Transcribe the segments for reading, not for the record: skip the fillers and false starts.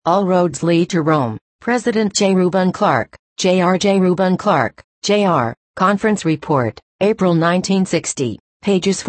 All roads lead to Rome. President J. Reuben Clark, J. Reuben Clark, Jr., Conference Report, April 1960, pages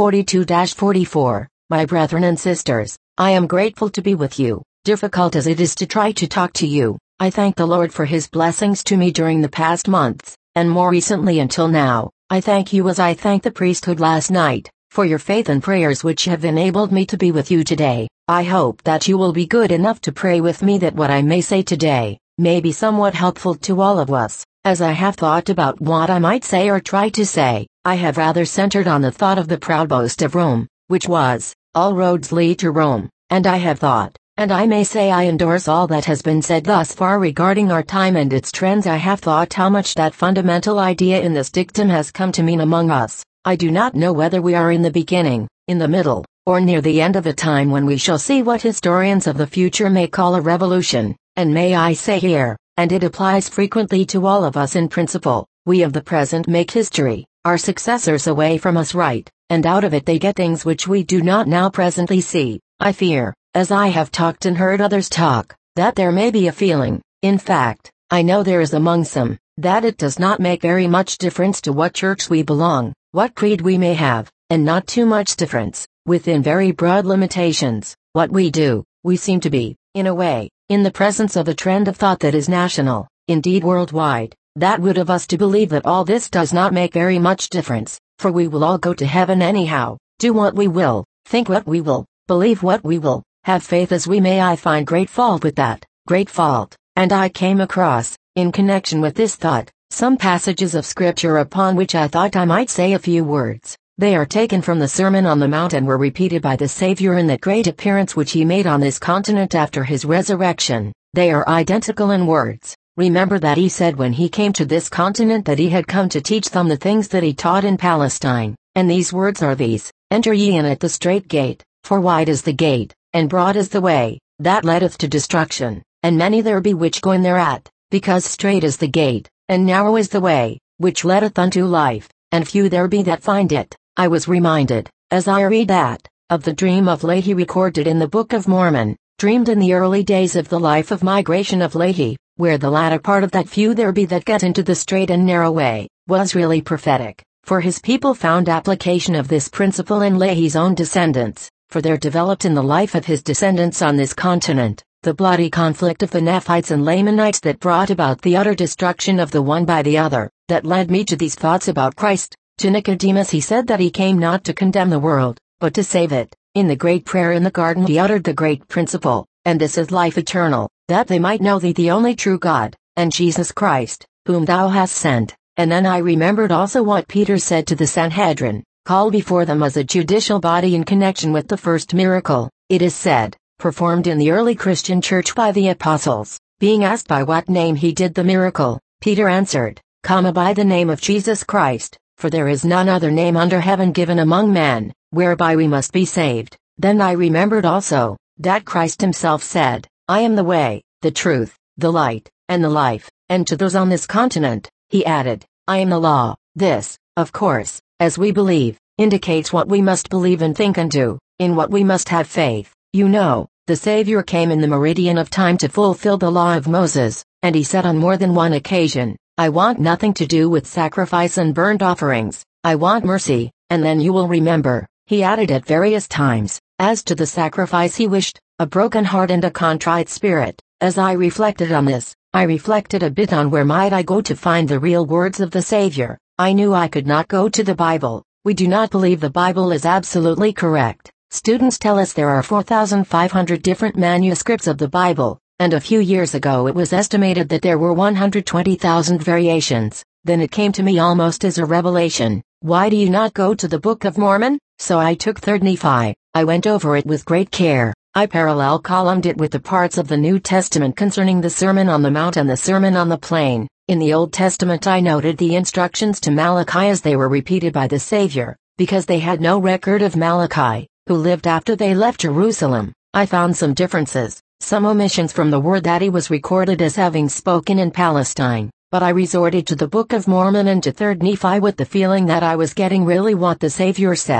42-44. My brethren and sisters, I am grateful to be with you, difficult as it is to try to talk to you. I thank the Lord for His blessings to me during the past months, and more recently until now. I thank you as I thank the priesthood last night, for your faith and prayers which have enabled me to be with you today. I hope that you will be good enough to pray with me that what I may say today may be somewhat helpful to all of us. As I have thought about what I might say or try to say, I have rather centered on the thought of the proud boast of Rome, which was, all roads lead to Rome, and I have thought, and I may say I endorse all that has been said thus far regarding our time and its trends. I have thought how much that fundamental idea in this dictum has come to mean among us. I do not know whether we are in the beginning, in the middle, or near the end of a time when we shall see what historians of the future may call a revolution, and may I say here, and it applies frequently to all of us in principle, we of the present make history, our successors away from us write, and out of it they get things which we do not now presently see. I fear, as I have talked and heard others talk, that there may be a feeling, in fact, I know there is among some, that it does not make very much difference to what church we belong, what creed we may have, and not too much difference, within very broad limitations, what we do. We seem to be, in a way, in the presence of a trend of thought that is national, indeed worldwide, that would have us to believe that all this does not make very much difference, for we will all go to heaven anyhow, do what we will, think what we will, believe what we will, have faith as we may. I find great fault with that, great fault, and I came across, in connection with this thought, some passages of Scripture upon which I thought I might say a few words. They are taken from the Sermon on the Mount and were repeated by the Savior in that great appearance which He made on this continent after His resurrection. They are identical in words. Remember that He said when He came to this continent that He had come to teach them the things that He taught in Palestine, and these words are these: Enter ye in at the strait gate, for wide is the gate, and broad is the way, that leadeth to destruction, and many there be which go in thereat, because strait is the gate, and narrow is the way, which leadeth unto life, and few there be that find it. I was reminded, as I read that, of the dream of Lehi recorded in the Book of Mormon, dreamed in the early days of the life of migration of Lehi, where the latter part of that few there be that get into the straight and narrow way, was really prophetic, for his people found application of this principle in Lehi's own descendants, for there developed in the life of his descendants on this continent, the bloody conflict of the Nephites and Lamanites that brought about the utter destruction of the one by the other, that led me to these thoughts about Christ. To Nicodemus He said that He came not to condemn the world, but to save it. In the great prayer in the garden He uttered the great principle, and this is life eternal, that they might know Thee the only true God, and Jesus Christ, whom Thou hast sent. And then I remembered also what Peter said to the Sanhedrin, called before them as a judicial body in connection with the first miracle, it is said, performed in the early Christian church by the apostles. Being asked by what name he did the miracle, Peter answered, by the name of Jesus Christ. For there is none other name under heaven given among men, whereby we must be saved. Then I remembered also, that Christ Himself said, I am the way, the truth, the light, and the life, and to those on this continent, He added, I am the law. This, of course, as we believe, indicates what we must believe and think and do, in what we must have faith. You know, the Savior came in the meridian of time to fulfill the law of Moses, and He said on more than one occasion, I want nothing to do with sacrifice and burnt offerings, I want mercy. And then you will remember, He added at various times, as to the sacrifice He wished, a broken heart and a contrite spirit. As I reflected on this, I reflected a bit on where might I go to find the real words of the Savior. I knew I could not go to the Bible. We do not believe the Bible is absolutely correct. Students tell us there are 4,500 different manuscripts of the Bible, and a few years ago it was estimated that there were 120,000 variations. Then it came to me almost as a revelation. Why do you not go to the Book of Mormon? So I took 3rd Nephi. I went over it with great care. I parallel columned it with the parts of the New Testament concerning the Sermon on the Mount and the Sermon on the Plain. In the Old Testament I noted the instructions to Malachi as they were repeated by the Savior, because they had no record of Malachi, who lived after they left Jerusalem. I found some differences, some omissions from the word that he was recorded as having spoken in Palestine, but I resorted to the Book of Mormon and to 3rd Nephi with the feeling that I was getting really what the Savior said.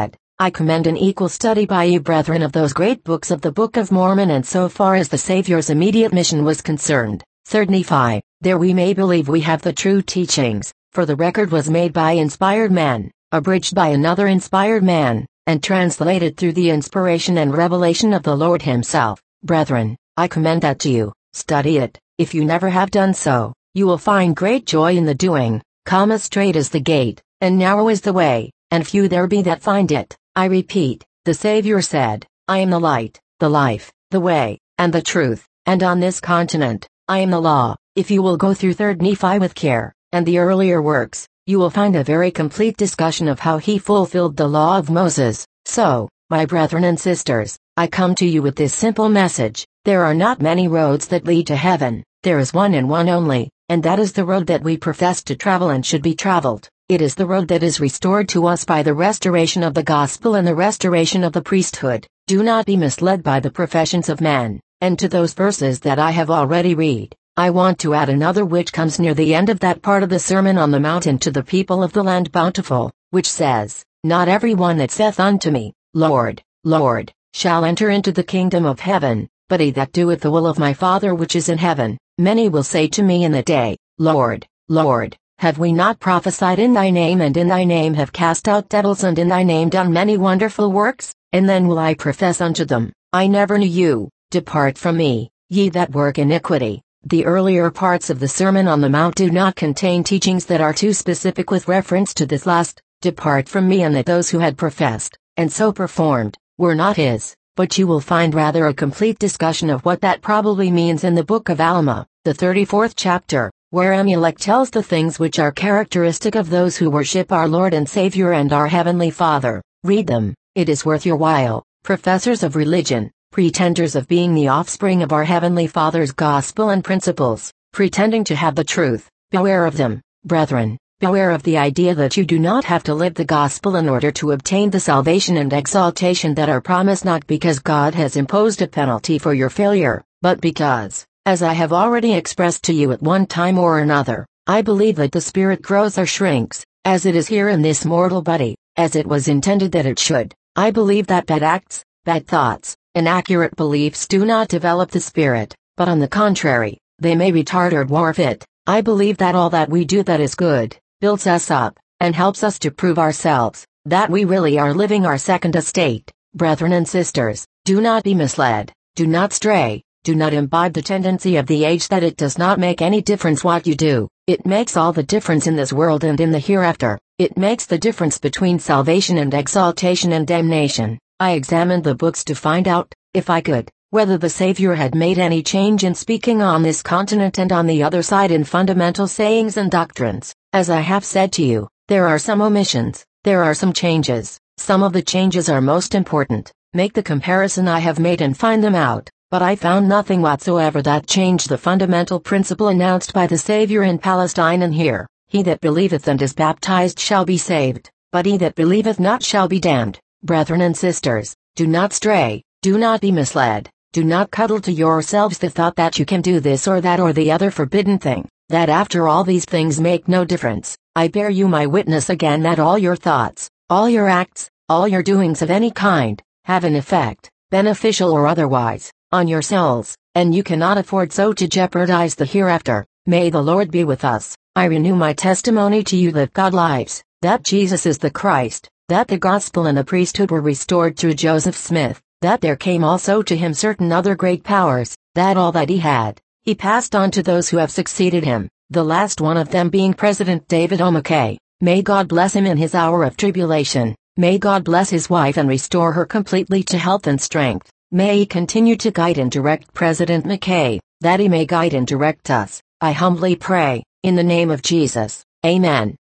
I commend an equal study by you brethren of those great books of the Book of Mormon and so far as the Savior's immediate mission was concerned. 3 Nephi, there we may believe we have the true teachings, for the record was made by inspired man, abridged by another inspired man, and translated through the inspiration and revelation of the Lord himself. Brethren, I commend that to you, study it. If you never have done so, you will find great joy in the doing. Straight is the gate, and narrow is the way, and few there be that find it. I repeat, the Savior said, I am the light, the life, the way, and the truth, and on this continent, I am the law. If you will go through 3 Nephi with care, and the earlier works, you will find a very complete discussion of how he fulfilled the law of Moses. So, my brethren and sisters, I come to you with this simple message. There are not many roads that lead to heaven, there is one and one only, and that is the road that we profess to travel and should be traveled. It is the road that is restored to us by the restoration of the gospel and the restoration of the priesthood. Do not be misled by the professions of man. And to those verses that I have already read, I want to add another which comes near the end of that part of the Sermon on the Mount and to the people of the land bountiful, which says, Not every one that saith unto me, Lord, Lord, shall enter into the kingdom of heaven, but he that doeth the will of my Father which is in heaven. Many will say to me in that day, Lord, Lord, have we not prophesied in thy name, and in thy name have cast out devils, and in thy name done many wonderful works? And then will I profess unto them, I never knew you, depart from me, ye that work iniquity. The earlier parts of the Sermon on the Mount do not contain teachings that are too specific with reference to this last, depart from me, and that those who had professed, and so performed, were not his, but you will find rather a complete discussion of what that probably means in the book of Alma, the 34th chapter, where Amulek tells the things which are characteristic of those who worship our Lord and Savior and our Heavenly Father. Read them, it is worth your while. Professors of religion, pretenders of being the offspring of our Heavenly Father's gospel and principles, pretending to have the truth, beware of them, brethren. Beware of the idea that you do not have to live the gospel in order to obtain the salvation and exaltation that are promised, not because God has imposed a penalty for your failure, but because, as I have already expressed to you at one time or another, I believe that the spirit grows or shrinks, as it is here in this mortal body, as it was intended that it should. I believe that bad acts, bad thoughts, inaccurate beliefs do not develop the spirit, but on the contrary, they may retard or dwarf it. I believe that all that we do that is good, builds us up, and helps us to prove ourselves, that we really are living our second estate. Brethren and sisters, do not be misled, do not stray, do not imbibe the tendency of the age that it does not make any difference what you do. It makes all the difference in this world and in the hereafter. It makes the difference between salvation and exaltation and damnation. I examined the books to find out, if I could, whether the Savior had made any change in speaking on this continent and on the other side in fundamental sayings and doctrines. As I have said to you, there are some omissions, there are some changes. Some of the changes are most important. Make the comparison I have made and find them out. But I found nothing whatsoever that changed the fundamental principle announced by the Savior in Palestine and here. He that believeth and is baptized shall be saved, but he that believeth not shall be damned. Brethren and sisters, do not stray, do not be misled, do not cuddle to yourselves the thought that you can do this or that or the other forbidden thing, that after all these things make no difference. I bear you my witness again that all your thoughts, all your acts, all your doings of any kind, have an effect, beneficial or otherwise, on your souls, and you cannot afford so to jeopardize the hereafter. May the Lord be with us. I renew my testimony to you that God lives, that Jesus is the Christ, that the gospel and the priesthood were restored through Joseph Smith, that there came also to him certain other great powers, that all that he had, he passed on to those who have succeeded him, the last one of them being President David O. McKay. May God bless him in his hour of tribulation. May God bless his wife and restore her completely to health and strength. May he continue to guide and direct President McKay, that he may guide and direct us. I humbly pray, in the name of Jesus. Amen.